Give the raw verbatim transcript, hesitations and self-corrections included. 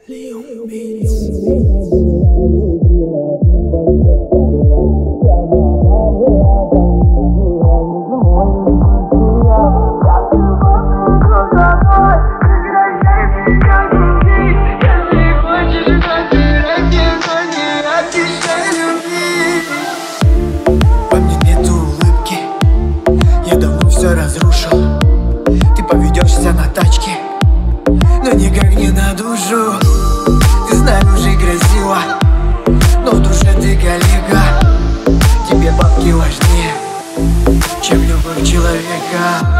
Leon Beats. Все разрушил. Ты поведешься на тачке, но никак не на душу. Ты с нами уже грозила, но в душе ты коллега. Тебе бабки важнее, чем любовь человека.